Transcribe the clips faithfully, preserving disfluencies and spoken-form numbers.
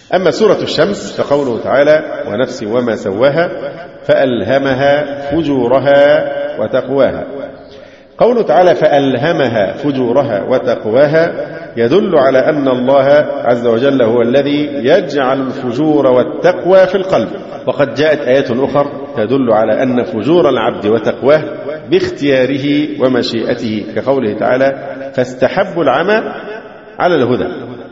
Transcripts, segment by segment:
أما سورة الشمس فقوله تعالى ونفس وما سواها فألهمها فجورها وتقواها. قوله تعالى فألهمها فجورها وتقواها يدل على أن الله عز وجل هو الذي يجعل الفجور والتقوى في القلب. وقد جاءت آيات أخرى تدل على أن فجور العبد وتقواه باختياره ومشيئته، كقوله تعالى فاستحبوا العمى على الهدى،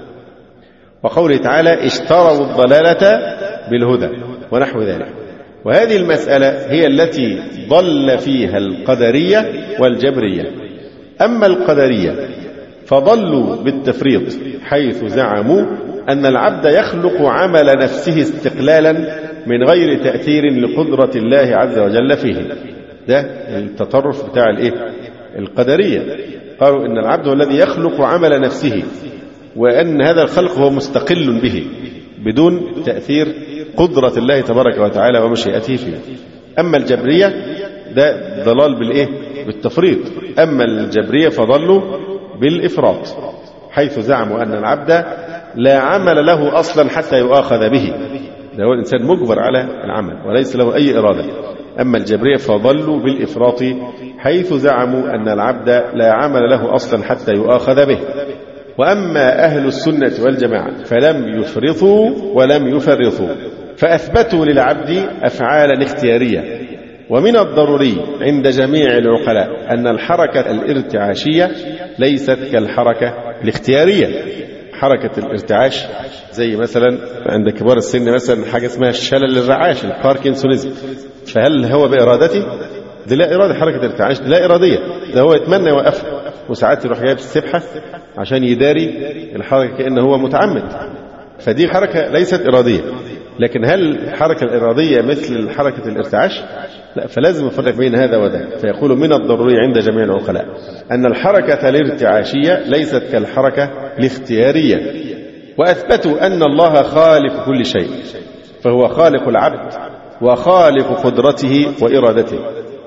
وقوله تعالى اشتروا الضلالة بالهدى ونحو ذلك. وهذه المسألة هي التي ضل فيها القدرية والجبرية. أما القدرية فضلوا بالتفريط حيث زعموا أن العبد يخلق عمل نفسه استقلالا من غير تأثير لقدرة الله عز وجل فيه. ده التطرف بتاع الايه القدرية. قالوا إن العبد هو الذي يخلق عمل نفسه، وأن هذا الخلق هو مستقل به بدون تأثير قدرة الله تبارك وتعالى ومشيئته فيه. أما الجبرية ده ضلال بالإيه بالتفريط. أما الجبرية فضلوا بالإفراط حيث زعموا أن العبد لا عمل له أصلا حتى يؤاخذ به، ده هو الإنسان مجبر على العمل وليس له أي إرادة. أما الجبرية فضلوا بالإفراط حيث زعموا أن العبد لا عمل له أصلا حتى يؤاخذ به. وأما أهل السنة والجماعة فلم يفرطوا ولم يفرطوا، فأثبتوا للعبد أفعالا اختيارية. ومن الضروري عند جميع العقلاء أن الحركة الارتعاشية ليست كالحركة الاختيارية. حركة الارتعاش زي مثلا عند كبار السن مثلا حاجة اسمها الشلل الرعاش الباركنسونيزم، فهل هو بإرادته؟ دي لا إرادة. حركة الارتعاش دي لا إرادية، ده هو يتمنى يوقفها، وساعات يروح جايب السبحة عشان يداري الحركة كأنه هو متعمد، فدي حركة ليست إرادية. لكن هل الحركة الإرادية مثل حركة الارتعاش؟ لا، فلازم نفرق بين هذا وذاك. فيقول من الضروري عند جميع العقلاء أن الحركة الارتعاشية ليست كالحركة الاختيارية. وأثبتوا أن الله خالق كل شيء، فهو خالق العبد وخالق قدرته وإرادته،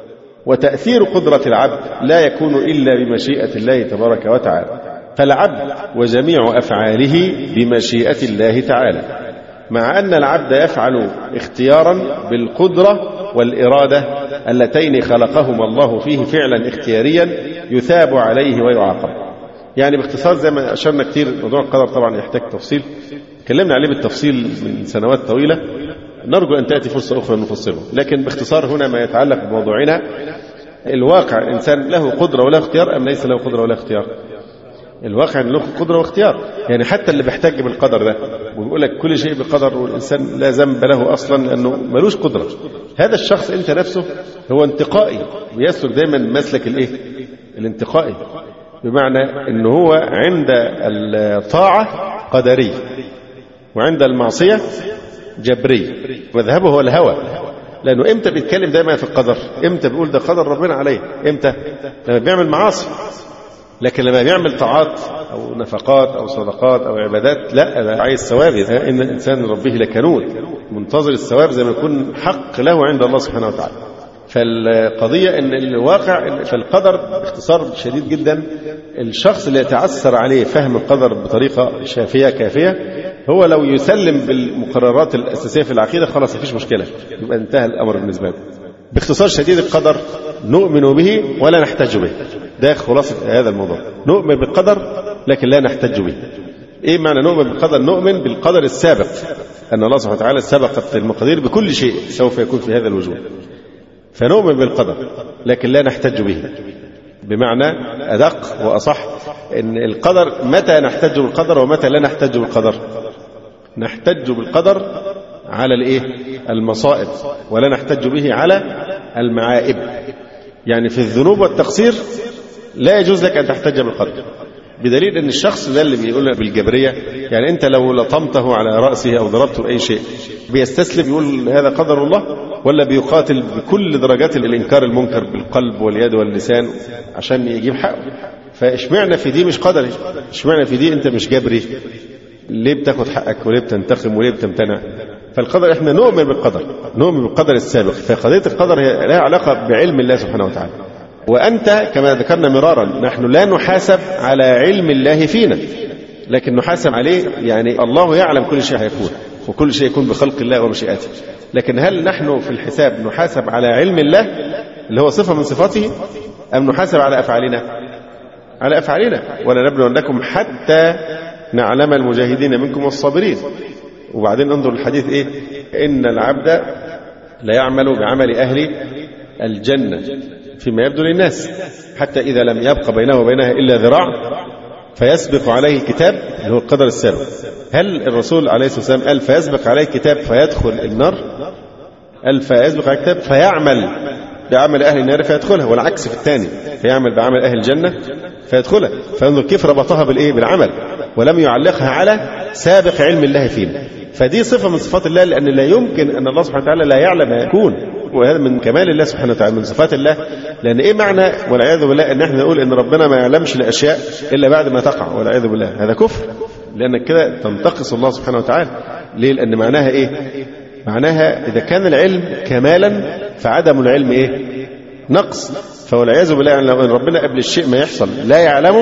وتأثير قدرة العبد لا يكون إلا بمشيئة الله تبارك وتعالى، فالعبد وجميع أفعاله بمشيئة الله تعالى، مع أن العبد يفعل اختيارا بالقدرة والإرادة اللتين خلقهما الله فيه فعلا اختياريا يثاب عليه ويعاقب. يعني باختصار زي ما أشرنا كتير، موضوع القدر طبعا يحتاج تفصيل، تكلمنا عليه بالتفصيل من سنوات طويلة، نرجو أن تأتي فرصة أخرى نفصله. لكن باختصار هنا ما يتعلق بموضوعنا الواقع، الإنسان له قدرة ولا اختيار أم ليس له قدرة ولا اختيار؟ الواقع له قدرة واختيار. يعني حتى اللي بيحتج بالقدر ده وبيقول لك كل شيء بقدر والإنسان لا ذنب له أصلا لأنه ملوش قدرة، هذا الشخص أنت نفسه هو انتقائي ويسلك دايما مسلك الإيه؟ الانتقائي، بمعنى أنه هو عند الطاعة قدري وعند المعصية جبري، وذهبه هو الهوى. لأنه إمتى بيتكلم دايما في القدر؟ إمتى بيقول ده قدر ربنا عليه؟ إمتى؟ لما بيعمل معاصي. لكن لما بيعمل طاعات أو نفقات أو صدقات أو عبادات لا، ده عايز ثواب. إن الإنسان ربه لكنود منتظر الثواب زي ما يكون حق له عند الله سبحانه وتعالى. فالقضية إن الواقع في القدر باختصار شديد جدا، الشخص اللي يتعثر عليه فهم القدر بطريقة شافية كافية هو لو يسلم بالمقررات الأساسية في العقيدة خلاص مفيش مشكلة، يبقى انتهى الأمر بالنسبة له. باختصار شديد القدر نؤمن به ولا نحتج به، ده خلاصة هذا الموضوع. نؤمن بالقدر لكن لا نحتج به. إيه معنى نؤمن بالقدر؟ نؤمن بالقدر السابق، أن الله سبحانه وتعالى سبقت المقادير بكل شيء سوف يكون في هذا الوجود، فنؤمن بالقدر لكن لا نحتج به. بمعنى أدق وأصح إن القدر متى نحتج بالقدر ومتى لا نحتج بالقدر؟ نحتج بالقدر على الإيه؟ المصائب، ولا نحتج به على المعائب. يعني في الذنوب والتقصير لا يجوز لك أن تحتج بالقدر، بدليل أن الشخص ده اللي بيقول بالجبرية، يعني أنت لو لطمته على رأسه أو ضربته بأي شيء بيستسلم يقول هذا قدر الله، ولا بيقاتل بكل درجات الإنكار المنكر بالقلب واليد واللسان عشان يجيب حقه؟ فاشمعنا في دي مش قدري، اشمعنا في دي أنت مش جبري، ليه بتاخد حقك وليه بتنتقم وليه بتمتنع؟ فالقدر احنا نؤمن بالقدر، نؤمن بالقدر السابق. فقضية القدر هي لها علاقة بعلم الله سبحانه وتعالى. وأنت كما ذكرنا مرارا نحن لا نحاسب على علم الله فينا، لكن نحاسب عليه، يعني الله يعلم كل شيء هيكون، وكل شيء يكون بخلق الله ومشيئته. لكن هل نحن في الحساب نحاسب على علم الله اللي هو صفة من صفاته، أم نحاسب على أفعالنا؟ على أفعالنا. ولنبلونكم حتى نعلم المجاهدين منكم والصابرين. وبعدين انظر الحديث إيه؟ إن العبد لا يعمل بعمل أهل الجنة فيما يبدو للناس حتى إذا لم يبق بينه وبينها إلا ذراع فيسبق عليه الكتاب، اللي هو القدر السابق. هل الرسول عليه الصلاة والسلام قال فيسبق عليه الكتاب فيدخل النار؟ قال فيسبق عليه الكتاب فيعمل بعمل أهل النار فيدخلها، والعكس في الثاني، فيعمل بعمل أهل الجنة فيدخلها. فانظر كيف ربطها بالإيه؟ بالعمل، ولم يعلقها على سابق علم الله فينا. فدي صفة من صفات الله، لأن لا يمكن أن الله سبحانه وتعالى لا يعلم ما يكون، وهذا من كمال الله سبحانه وتعالى، من صفات الله. لأن إيه معنى والعياذ بالله أن احنا نقول أن ربنا ما يعلمش الأشياء إلا بعد ما تقع والعياذ بالله؟ هذا كفر، لأنك كده تنتقص الله سبحانه وتعالى. ليه؟ لأن معناها إيه؟ معناها إذا كان العلم كمالا فعدم العلم إيه؟ نقص. فوالعياذ بالله يعني لو أن ربنا قبل الشيء ما يحصل لا يعلمه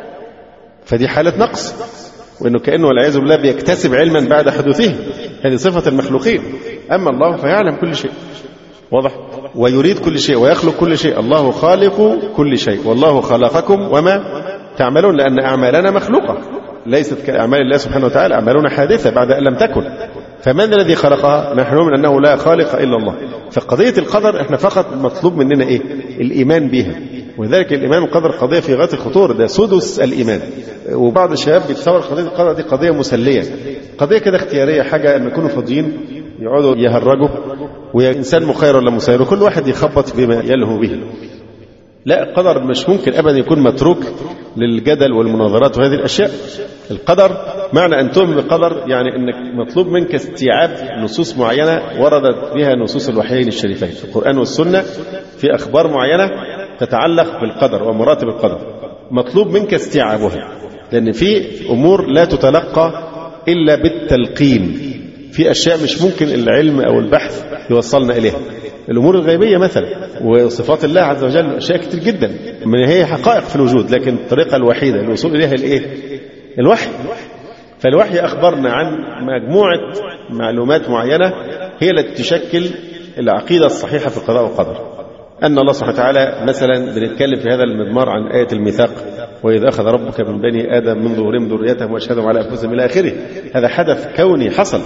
فدي حالة نقص، وإنه كأنه والعياذ بالله بيكتسب علما بعد حدوثه. هذه صفة المخلوقين. أما الله فيعلم كل شيء، واضح، ويريد كل شيء ويخلق كل شيء. الله خالق كل شيء، والله خلقكم وما تعملون، لأن أعمالنا مخلوقة ليست كأعمال الله سبحانه وتعالى، أعمالنا حادثة بعد أن لم تكن. فمن الذي خلقها؟ نحن نؤمن أنه لا خالق إلا الله. فقضية القدر احنا فقط مطلوب مننا إيه؟ الإيمان بها. وذلك الإيمان بالقدر قضية في غاية الخطورة، ده سدس الإيمان. وبعض الشباب بيتصور قضية القدر دي قضية مسلية، قضية كده اختيارية، حاجة أن يكونوا فاضيين يقعدوا يهرجوا وإنسان مخير ولا مسير وكل واحد يخبط بما يلهو به. لا، القدر مش ممكن أبدا يكون متروك للجدل والمناظرات وهذه الأشياء. القدر معنى أن تؤمن بالقدر يعني أنك مطلوب منك استيعاب نصوص معينة وردت بها نصوص الوحيين الشريفين في القرآن والسنة، في أخبار معينة تتعلق بالقدر ومراتب القدر، مطلوب منك استيعابها، لأن في أمور لا تتلقى إلا بالتلقين. في أشياء مش ممكن العلم أو البحث يوصلنا إليها، الأمور الغيبية مثلا، وصفات الله عز وجل أشياء كتير جدا من هي حقائق في الوجود، لكن الطريقة الوحيدة للوصول إليها الإيه؟ الوحي. فالوحي أخبرنا عن مجموعة معلومات معينة هي التي تشكل العقيدة الصحيحة في القضاء والقدر. أن الله سبحانه وتعالى مثلا بنتكلم في هذا المضمار عن آية الميثاق، وإذا أخذ ربك من بني آدم من ظهورهم ذريتهم وأشهدهم على أنفسهم إلى آخره. هذا حدث كوني حصل.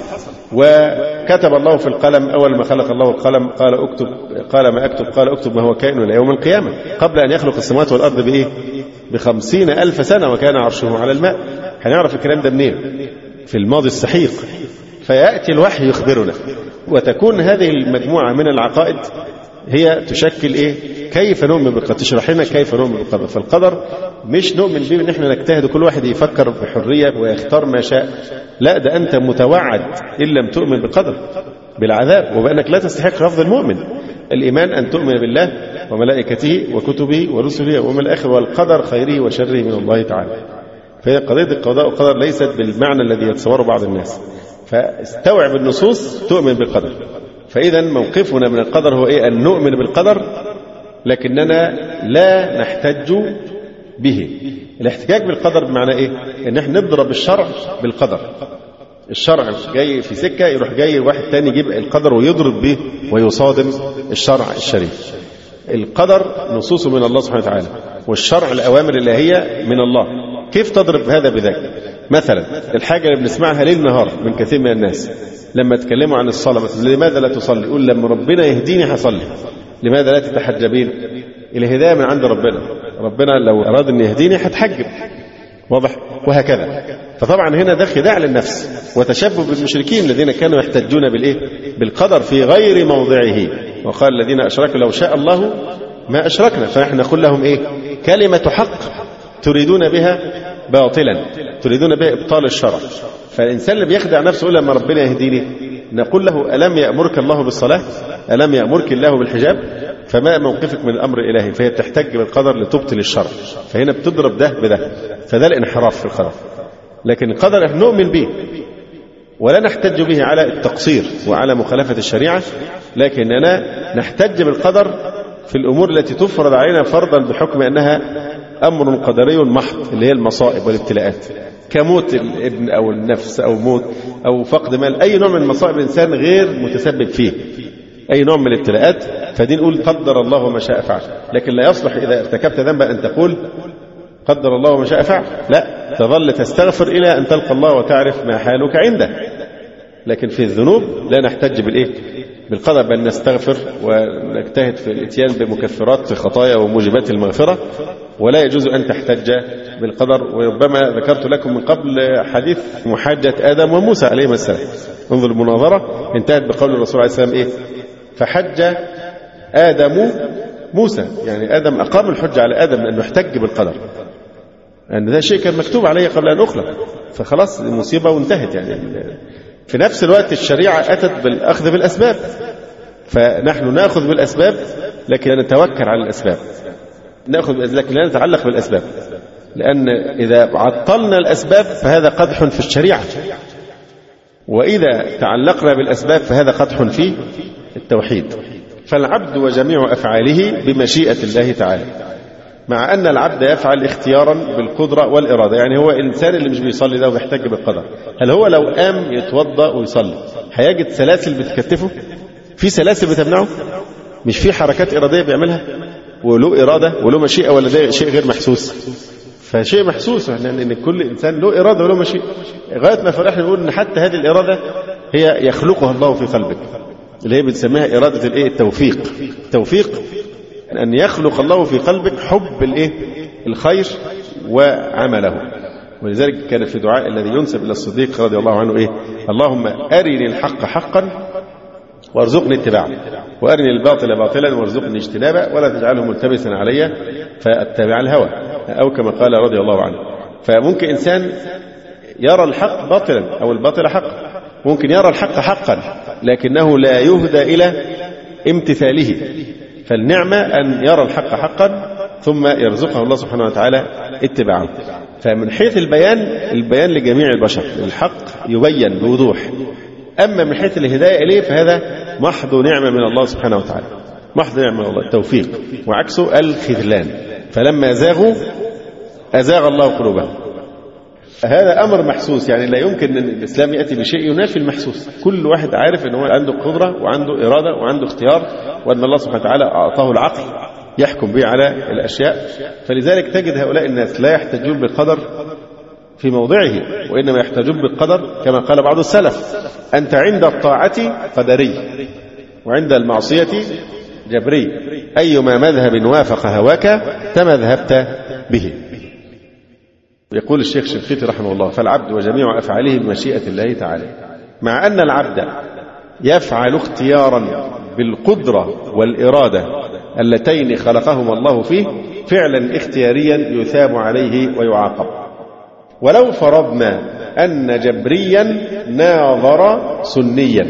وكتب الله في القلم أول ما خلق الله القلم قال اكتب، قال ما أكتب، قال اكتب ما هو كائن إلى يوم القيامة، قبل أن يخلق السماوات والأرض بإيه؟ بخمسين ألف سنة، وكان عرشه على الماء. هنعرف الكلام ده منين؟ في الماضي السحيق. فيأتي الوحي يخبرنا، وتكون هذه المجموعة من العقائد هي تشكل إيه؟ كيف نؤمن بالقدر، تشرح لنا كيف نؤمن بالقدر. فالقدر مش نؤمن به ان احنا نجتهد وكل واحد يفكر بحرية ويختار ما شاء، لا، ده أنت متوعد إن لم تؤمن بالقدر بالعذاب، وبأنك لا تستحق رفض المؤمن. الإيمان أن تؤمن بالله وملائكته وكتبه ورسله ويوم الآخر والقدر خيره وشره من الله تعالى. فهي قضية القضاء والقدر ليست بالمعنى الذي يتصوره بعض الناس. فاستوعب النصوص تؤمن بالقدر. فإذا موقفنا من القدر هو إيه؟ أن نؤمن بالقدر، لكننا لا نحتج به. الاحتجاج بالقدر بمعنى إيه؟ إن احنا نضرب الشرع بالقدر. الشرع جاي في سكة، يروح جاي واحد تاني يجيب القدر ويضرب به ويصادم الشرع الشريف. القدر نصوص من الله سبحانه وتعالى، والشرع الأوامر الإلهية من الله. كيف تضرب هذا بذاك؟ مثلا الحاجة اللي بنسمعها ليل نهار من كثير من الناس لما تكلموا عن الصلاة مثلا، لماذا لا تصلي؟ يقول لما ربنا يهديني هصلي. لماذا لا تتحجبين؟ الهداية من عند ربنا، ربنا لو أراد أن يهديني هتحجب، واضح، وهكذا. فطبعا هنا ده خداع للنفس وتشبه بالمشركين الذين كانوا يحتجون بالإيه؟ بالقدر في غير موضعه. وقال الذين أشركوا لو شاء الله ما أشركنا. فإحنا نقول لهم إيه؟ كلمة حق تريدون بها باطلا، تريدون بها إبطال الشرع. فالإنسان اللي بيخدع نفسه يقول لما ربنا يهديني، نقول له ألم يأمرك الله بالصلاة؟ ألم يأمرك الله بالحجاب؟ فما موقفك من الأمر الإلهي؟ فهي بتحتج بالقدر لتبطل الشرع. فهنا بتضرب ده بده، فده الانحراف في القدر. لكن القدر احنا نؤمن به ولا نحتج به على التقصير وعلى مخالفة الشريعة، لكننا نحتج بالقدر في الأمور التي تفرض علينا فرضا بحكم أنها أمر قدري محض، اللي هي المصائب والابتلاءات. كموت الابن أو النفس أو موت أو فقد مال، أي نوع من مصائب الإنسان غير متسبب فيه، أي نوع من الابتلاءات، فدي نقول قدر الله وما شاء فعل. لكن لا يصلح إذا ارتكبت ذنبا أن تقول قدر الله وما شاء فعل، لا، تظل تستغفر إلى أن تلقى الله وتعرف ما حالك عنده. لكن في الذنوب لا نحتج بالإيه؟ بالقدر، بل نستغفر ونجتهد في الاتيان بمكفرات الخطايا وموجبات المغفرة، ولا يجوز أن تحتج بالقدر. وربما ذكرت لكم من قبل حديث محاجة آدم وموسى عليهما السلام. انظر المناظرة انتهت بقول الرسول عليه السلام إيه؟ فحج آدم موسى، يعني آدم أقام الحجة على آدم أنه يحتج بالقدر، أن ده شيء كان مكتوب عليه قبل أن أخلق، فخلاص المصيبة وانتهت. يعني في نفس الوقت الشريعة أتت بالأخذ بالأسباب، فنحن نأخذ بالأسباب لكن نتوكل على الأسباب، نأخذ لكن لا نتعلق بالأسباب، لأن إذا عطلنا الأسباب فهذا قدح في الشريعة، وإذا تعلقنا بالأسباب فهذا قدح في التوحيد. فالعبد وجميع أفعاله بمشيئة الله تعالى، مع أن العبد يفعل اختيارا بالقدرة والإرادة. يعني هو الإنسان اللي مش بيصلي ده وبيحتج بالقدر، هل هو لو قام يتوضأ ويصلي هيجد سلاسل بتكتفه؟ في سلاسل بتمنعه؟ مش في حركات إرادية بيعملها وله إرادة وله مشيئة، ولا ده شيء غير محسوس؟ فشيء محسوس، يعني أن كل إنسان له إرادة وله مشيئة، غاية ما فرحنا نقول أن حتى هذه الإرادة هي يخلقها الله في قلبك، اللي هي بنسميها إرادة الإيه؟ التوفيق. التوفيق أن يخلق الله في قلبك حب الإيه؟ الخير وعمله. ولذلك كان في دعاء الذي ينسب إلى الصديق رضي الله عنه إيه؟ اللهم أرني الحق حقا وارزقني اتباعه، وأرني الباطل باطلا وارزقني اجتنابه، ولا تجعله ملتبسا علي فأتبع الهوى، أو كما قال رضي الله عنه. فممكن إنسان يرى الحق باطلا أو الباطل حقا، ممكن يرى الحق حقا لكنه لا يهدى إلى امتثاله. فالنعمة أن يرى الحق حقا ثم يرزقه الله سبحانه وتعالى اتباعه. فمن حيث البيان، البيان لجميع البشر، الحق يبين بوضوح. أما من حيث الهداية إليه فهذا محض نعمة من الله سبحانه وتعالى، محض نعمة من الله، التوفيق، وعكسه الخذلان. فلما زاغوا أزاغ الله قلوبهم. هذا أمر محسوس، يعني لا يمكن أن الإسلام يأتي بشيء ينافي المحسوس. كل واحد عارف أنه عنده قدرة وعنده إرادة وعنده اختيار، وأن الله سبحانه وتعالى أعطاه العقل يحكم به على الأشياء. فلذلك تجد هؤلاء الناس لا يحتجون بالقدر في موضعه، وإنما يحتجون بالقدر كما قال بعض السلف: أنت عند الطاعة قدري وعند المعصية جبري، أيما مذهب وافق هواك تمذهبت به. يقول الشيخ شنقيطي رحمه الله: فالعبد وجميع أفعاله بمشيئة الله تعالى، مع أن العبد يفعل اختيارا بالقدرة والإرادة اللتين خلقهما الله فيه فعلا اختياريا يثاب عليه ويعاقب. ولو فرضنا أن جبريا ناظر سنيا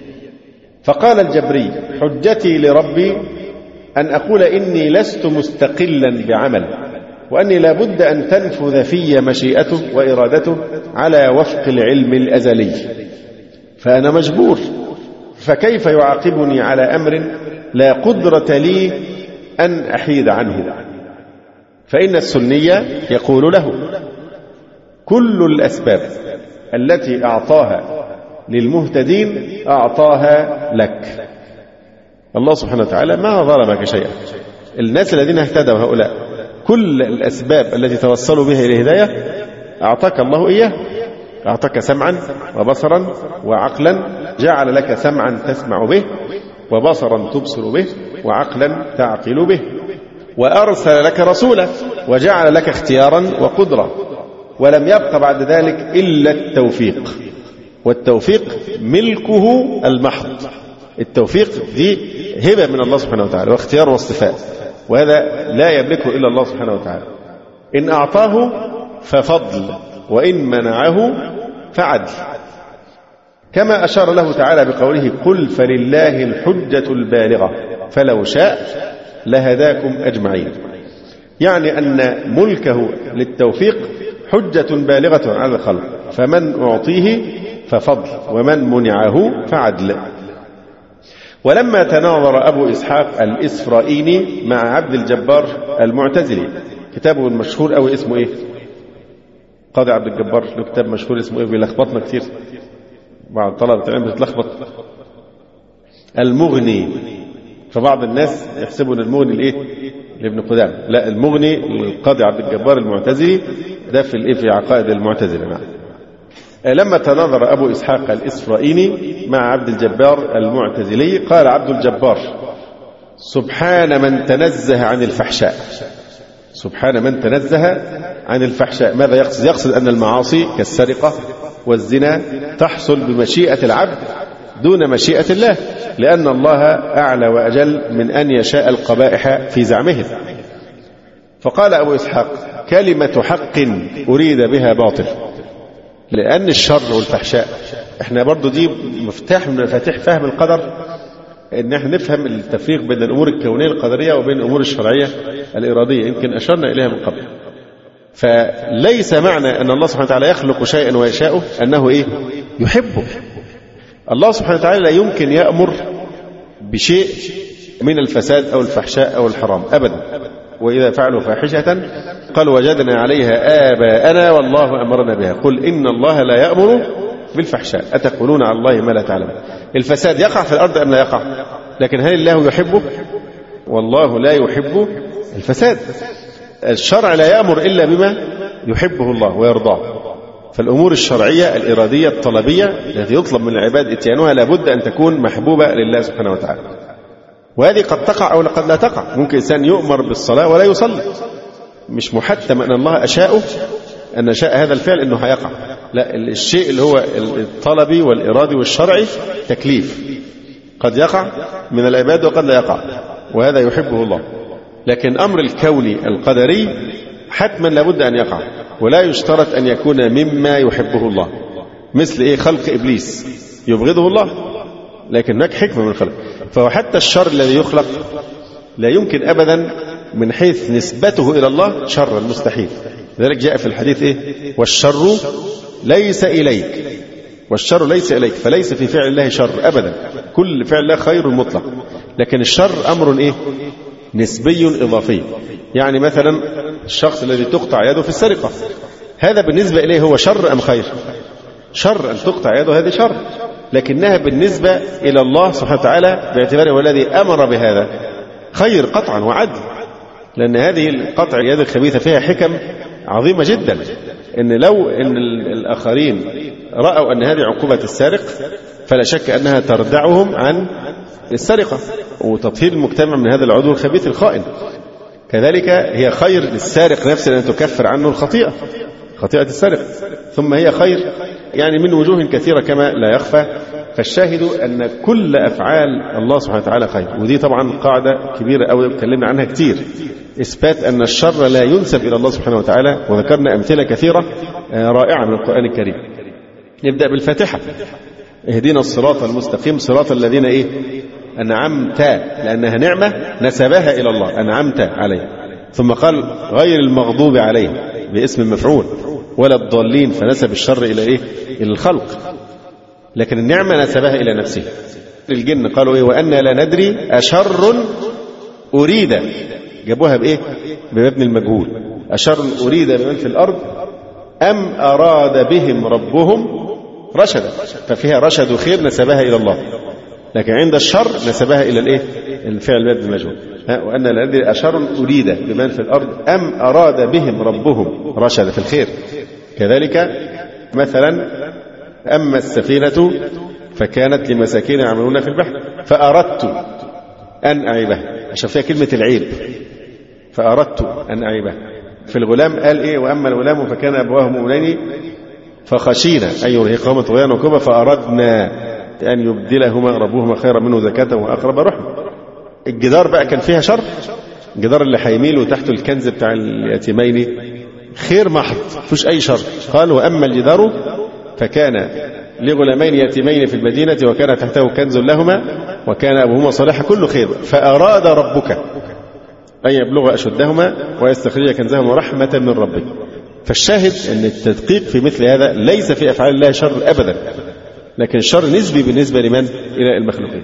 فقال الجبري: حجتي لربي أن أقول إني لست مستقلا بعمل، وأني لابد أن تنفذ في مشيئته وإرادته على وفق العلم الأزلي، فأنا مجبور، فكيف يعاقبني على أمر لا قدرة لي أن أحيد عنه؟ فإن السنية يقول له: كل الأسباب التي أعطاها للمهتدين أعطاها لك. الله سبحانه وتعالى ما ظلمك شيئا. الناس الذين اهتدوا هؤلاء كل الأسباب التي توصلوا بها إلى الهداية أعطاك الله إياه. أعطاك سمعا وبصرا وعقلا، جعل لك سمعا تسمع به، وبصرا تبصر به، وعقلا تعقل به، وأرسل لك رسولا، وجعل لك اختيارا وقدرة، ولم يبق بعد ذلك إلا التوفيق. والتوفيق ملكه المحض. التوفيق دي هبة من الله سبحانه وتعالى واختيار واصطفاء، وهذا لا يملكه إلا الله سبحانه وتعالى. إن أعطاه ففضل، وإن منعه فعدل، كما أشار له تعالى بقوله: قل فلله الحجة البالغة فلو شاء لهداكم أجمعين. يعني أن ملكه للتوفيق حجة بالغة على الخلق، فمن أعطيه ففضل، ومن منعه فعدل. ولما تناظر أبو إسحاق الإسفرائيني مع عبد الجبار المعتزلي، كتابه المشهور أو اسمه إيه؟ قاضي عبد الجبار له كتاب مشهور اسمه إيه بيلخبطنا كتير، بعض طلبة العلم بتتلخبط، المغني. فبعض الناس يحسبون المغني الإيه لابن قدامة، لا، المغني القاضي عبد الجبار المعتزلي، ده في الإيه في عقائد المعتزلة. نعم. لما تناظر أبو إسحاق الإسرائيلي مع عبد الجبار المعتزلي قال عبد الجبار: سبحان من تنزه عن الفحشاء. سبحان من تنزه عن الفحشاء. ماذا يقصد؟ يقصد أن المعاصي كالسرقة والزنا تحصل بمشيئة العبد دون مشيئة الله، لأن الله أعلى وأجل من أن يشاء القبائح في زعمهم. فقال أبو إسحاق: كلمة حق أريد بها باطل. لأن الشر والفحشاء، احنا برضو دي مفتاح من مفاتيح فهم القدر، ان احنا نفهم التفريق بين الأمور الكونية القدرية وبين الأمور الشرعية الإرادية، يمكن أشرنا إليها من قبل. فليس معنى أن الله سبحانه وتعالى يخلق شيئا ويشاءه أنه إيه يحبه. الله سبحانه وتعالى لا يمكن يأمر بشيء من الفساد أو الفحشاء أو الحرام أبدا. وإذا فعلوا فاحشة قالوا وجدنا عليها آباءنا والله أمرنا بها، قل إن الله لا يأمر بالفحشاء أتقولون على الله ما لا تعلمون. الفساد يقع في الأرض أم لا يقع؟ لكن هل الله يحبه؟ والله لا يحب الفساد. الشرع لا يأمر إلا بما يحبه الله ويرضاه. فالأمور الشرعية الإرادية الطلبية التي يطلب من العباد إتيانها لابد أن تكون محبوبة لله سبحانه وتعالى، وهذه قد تقع أو قد لا تقع. ممكن إنسان يؤمر بالصلاة ولا يصلي، مش محتم أن الله أشاءه أن شاء هذا الفعل أنه هيقع، لا، الشيء اللي هو الطلبي والإرادي والشرعي تكليف، قد يقع من العباد وقد لا يقع، وهذا يحبه الله. لكن أمر الكوني القدري حتما لابد أن يقع، ولا يشترط أن يكون مما يحبه الله. مثل إيه؟ خلق إبليس يبغضه الله، لكن هناك حكمة من الخلق. فهو حتى الشر الذي يخلق لا يمكن أبدا من حيث نسبته إلى الله شرا، مستحيل. لذلك جاء في الحديث إيه؟ والشر ليس إليك، والشر ليس إليك، فليس في فعل الله شر أبدا، كل فعل الله خير مطلق. لكن الشر أمر إيه؟ نسبي إضافي. يعني مثلا الشخص الذي تقطع يده في السرقة، هذا بالنسبة إليه هو شر أم خير؟ شر، أن تقطع يده هذه شر، لكنها بالنسبة إلى الله سبحانه وتعالى باعتباره هو الذي أمر بهذا خير قطعا وعدل، لأن هذه القطع اليد الخبيثة فيها حكم عظيمة جدا. إن لو إن الآخرين رأوا أن هذه عقوبة السارق فلا شك أنها تردعهم عن السرقة وتطهير المجتمع من هذا العضو الخبيث الخائن. كذلك هي خير للسارق نفسه أن تكفر عنه الخطيئة، خطيئة السرق، ثم هي خير يعني من وجوه كثيرة كما لا يخفى. فالشاهد أن كل أفعال الله سبحانه وتعالى خير، ودي طبعا قاعدة كبيرة أو اتكلمنا عنها كتير، إثبات أن الشر لا ينسب إلى الله سبحانه وتعالى، وذكرنا أمثلة كثيرة رائعة من القرآن الكريم. نبدأ بالفاتحة: اهدنا الصراط المستقيم صراط الذين إيه أنعمت، لأنها نعمة نسبها إلى الله، أنعمت عليه. ثم قال غير المغضوب عليه باسم المفعول، ولا الضالين، فنسب الشر إلى إيه؟ إلى الخلق، لكن النعمة نسبها إلى نفسه. الجن قالوا إيه؟ وأنا لا ندري أشر أريد، جابوها بإيه؟ بمبني المجهول، أشر أريد بمن في الأرض أم أراد بهم ربهم رشدا، ففيها رشد وخير نسبها إلى الله، لكن عند الشر نسبها إلى الإيه؟ الفعل مبني المجهول. وأن لا ندري أشر أريد بمن في الأرض أم أراد بهم ربهم رشدا في الخير. كذلك مثلا أما السفينة فكانت لمساكين يعملون في البحر فأردت أن أعيبها، عشان فيها كلمة العيب، فأردت أن أعيبها. في الغلام قال إيه؟ وأما الغلام فكان أبواه مؤمنين فخشينا أن يرهقهما طغيانا وكفرا فأردنا أن يبدلهما ربهما خيرا منه زكاة وأقرب رحمة. الجدار بقى كان فيها شر، الجدار اللي هيميل وتحته الكنز بتاع اليتيمين خير محض، مفيش أي شر. قال وأما الجدار فكان لغلامين يتيمين في المدينة وكان تحته كنز لهما وكان أبوهما صالحا، كله خير. فأراد ربك أن يبلغ أشدهما ويستخرج كنزهما رحمة من ربك. فالشاهد أن التدقيق في مثل هذا ليس في أفعال الله شر أبدا، لكن الشر نسبي بالنسبة لمن؟ إلى المخلوقين.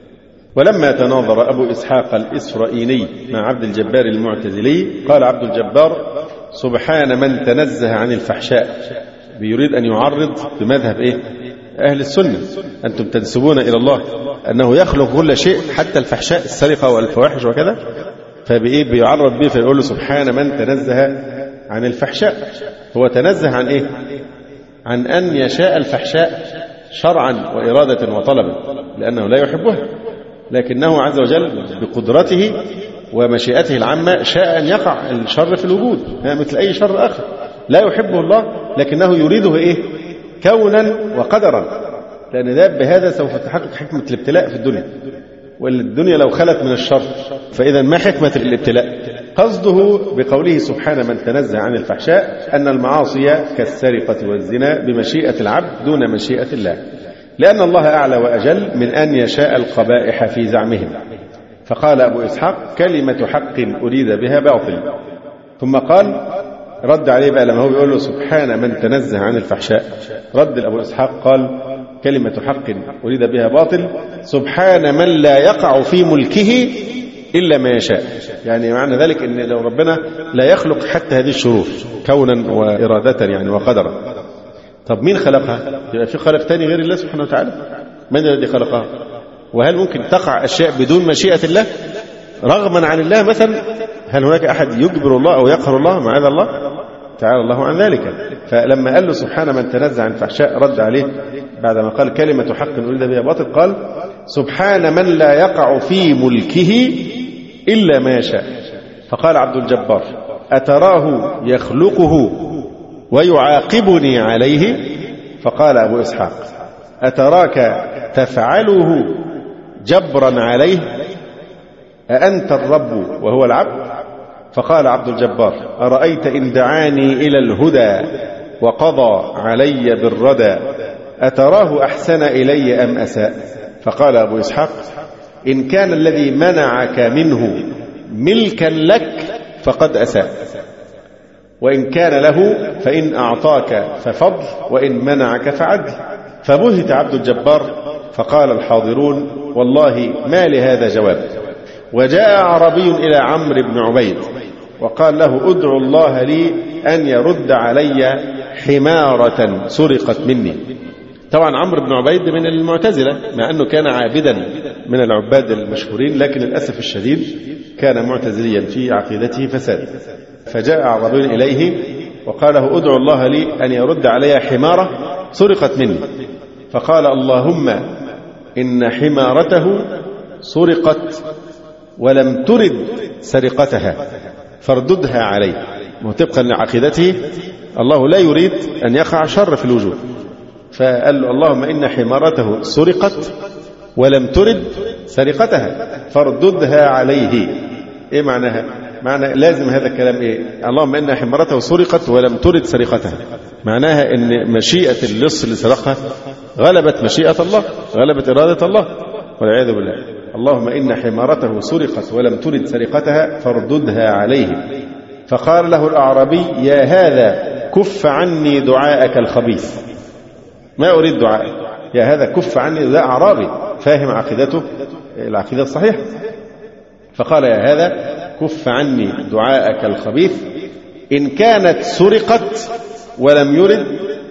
ولما تناظر أبو إسحاق الإسرائيلي مع عبد الجبار المعتزلي قال عبد الجبار سبحان من تنزه عن الفحشاء، بيريد أن يعرض بمذهب إيه؟ أهل السنة. أنتم تنسبون إلى الله أنه يخلق كل شيء حتى الفحشاء، السرقة والفواحش وكذا، فبإيه بيعرض به فيقول له سبحان من تنزه عن الفحشاء. هو تنزه عن إيه؟ عن أن يشاء الفحشاء شرعا وإرادة وطلبا، لأنه لا يحبها، لكنه عز وجل بقدرته ومشيئته العامة شاء أن يقع الشر في الوجود مثل أي شر آخر لا يحبه الله، لكنه يريده إيه؟ كونا وقدرا، لأن ده بهذا سوف تحقق حكمة الابتلاء في الدنيا، والدنيا لو خلت من الشر فإذا ما حكمة الابتلاء؟ قصده بقوله سبحان من تنزه عن الفحشاء أن المعاصي كالسرقة والزنا بمشيئة العبد دون مشيئة الله، لأن الله أعلى وأجل من أن يشاء القبائح في زعمهم. فقال أبو إسحاق كلمة حق أريد بها باطل. ثم قال رد عليه بقى لما هو بيقول له سبحان من تنزه عن الفحشاء، رد أبو إسحاق قال كلمة حق أريد بها باطل سبحان من لا يقع في ملكه إلا ما يشاء. يعني معنى ذلك أن لو ربنا لا يخلق حتى هذه الشرور كونا وإرادة يعني وقدرا، طب مين خلقها؟ يبقى في خلق تاني غير الله سبحانه وتعالى؟ من الذي خلقها؟ وهل ممكن تقع أشياء بدون مشيئة الله رغما عن الله مثلا؟ هل هناك أحد يجبر الله أو يقهر الله؟ معاذ الله، تعالى الله عن ذلك. فلما قال له سبحان من تنزه عن الفحشاء رد عليه بعدما قال كلمة حق أريد بها باطل قال سبحان من لا يقع في ملكه إلا ما يشاء. فقال عبد الجبار أتراه يخلقه ويعاقبني عليه؟ فقال أبو إسحاق أتراك تفعله جبرا عليه؟ أأنت الرب وهو العبد؟ فقال عبد الجبار أرأيت إن دعاني إلى الهدى وقضى علي بالردى أتراه أحسن إلي أم أساء؟ فقال أبو إسحاق إن كان الذي منعك منه ملكا لك فقد أساء، وإن كان له فإن أعطاك ففضل وإن منعك فعدل. فبهت عبد الجبار فقال الحاضرون والله ما لهذا جواب. وجاء عربي إلى عمرو بن عبيد وقال له ادعو الله لي أن يرد علي حمارة سرقت مني. طبعا عمرو بن عبيد من المعتزلة، مع أنه كان عابدا من العباد المشهورين، لكن للأسف الشديد كان معتزليا في عقيدته فساد. فجاء عربي إليه وقال له ادعو الله لي أن يرد علي حمارة سرقت مني. فقال اللهم إن حمارته سرقت ولم ترد سرقتها فارددها عليه. وطبقا لعقيدته الله لا يريد أن يقع شر في الوجود، فقال له اللهم إن حمارته سرقت ولم ترد سرقتها فارددها عليه. إيه معناها؟ معنى لازم هذا الكلام إيه؟ اللهم إن حمارته سرقت ولم ترد سرقتها، معناها إن مشيئة اللص اللي سرقها غلبت مشيئة الله، غلبت إرادة الله والعياذ بالله. اللهم إن حمارته سرقت ولم ترد سرقتها فارددها عليه. فقال له الأعرابي يا هذا كف عني دعاءك الخبيث، ما أريد دعائك، يا هذا كف عني. ذا أعرابي فاهم عقيدته العقيدة الصحيحة. فقال يا هذا كف عني دعاءك الخبيث إن كانت سرقت ولم يرد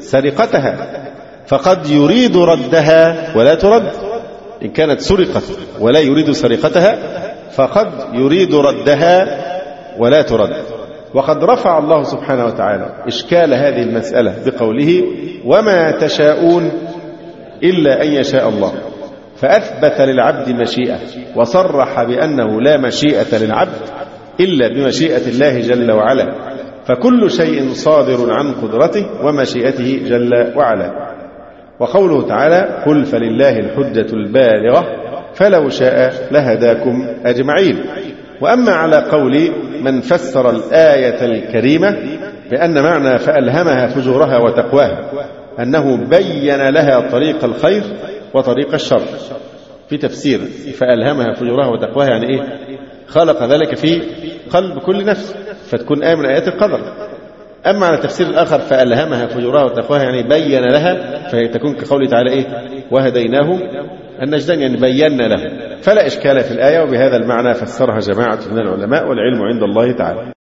سرقتها فقد يريد ردها ولا ترد. إن كانت سرقت ولا يريد سرقتها فقد يريد ردها ولا ترد. وقد رفع الله سبحانه وتعالى إشكال هذه المسألة بقوله وما تشاءون إلا أن يشاء الله، فأثبت للعبد مشيئة وصرح بأنه لا مشيئة للعبد إلا بمشيئة الله جل وعلا، فكل شيء صادر عن قدرته ومشيئته جل وعلا. وقوله تعالى قل فلله الحجة البالغة فلو شاء لهداكم أجمعين. وأما على قول من فسر الآية الكريمة بأن معنى فألهمها فجورها وتقواها أنه بين لها طريق الخير وطريق الشر. في تفسير فألهمها فجورها وتقواها يعني إيه؟ خلق ذلك في قلب كل نفس فتكون آية من آيات القدر. أما على التفسير الآخر فألهمها فجورها وتقواها يعني بين لها، فهي تكون كقوله تعالى إيه؟ وهديناه النجدين، يعني بينا له. فلا إشكال في الآية، وبهذا المعنى فسرها جماعة من العلماء والعلم عند الله تعالى.